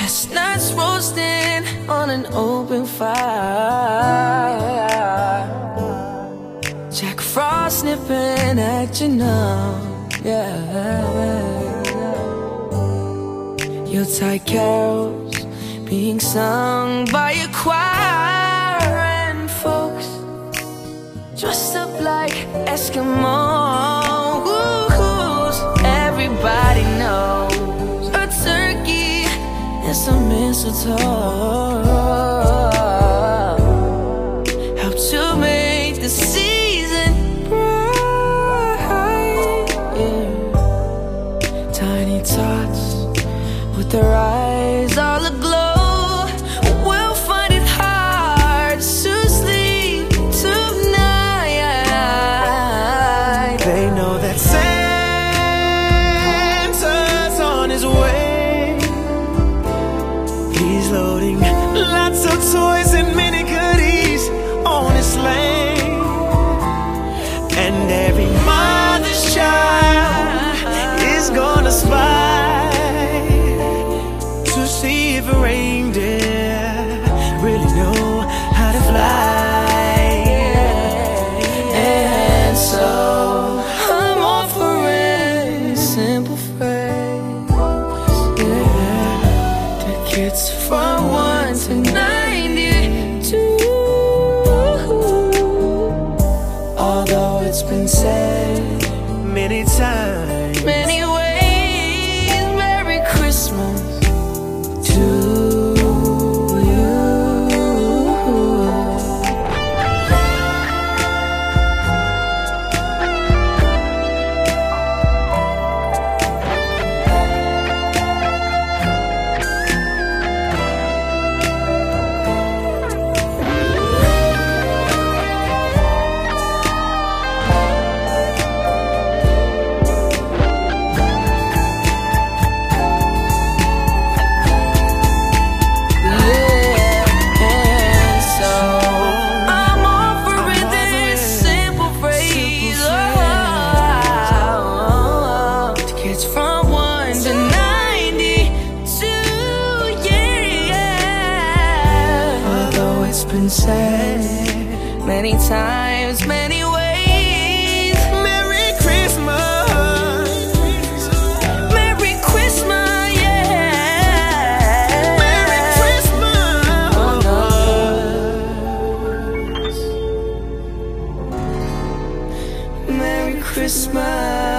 Chestnuts roasting on an open fire, Jack Frost nipping at your nose, yeah. Yuletide carols being sung by a choir, and folks dressed up like Eskimos. Everybody knows a turkey and some mistletoe help to make the season bright, yeah. Tiny tots with their eyes all aglow will find it hard to sleep tonight. They know that Santa's on his way. He's loading lots of toys and many goodies on his sleigh. And every mother's child is gonna spy to see if a reindeer really know how to fly. And so I'm offering a simple phrase, yeah. The kids from 1 to 92. Although it's been said Many times, many ways, Merry Christmas to you. From 1 to 92, yeah. Although it's been said many times, many ways, Merry Christmas, Merry Christmas, yeah. Merry Christmas, Merry Christmas.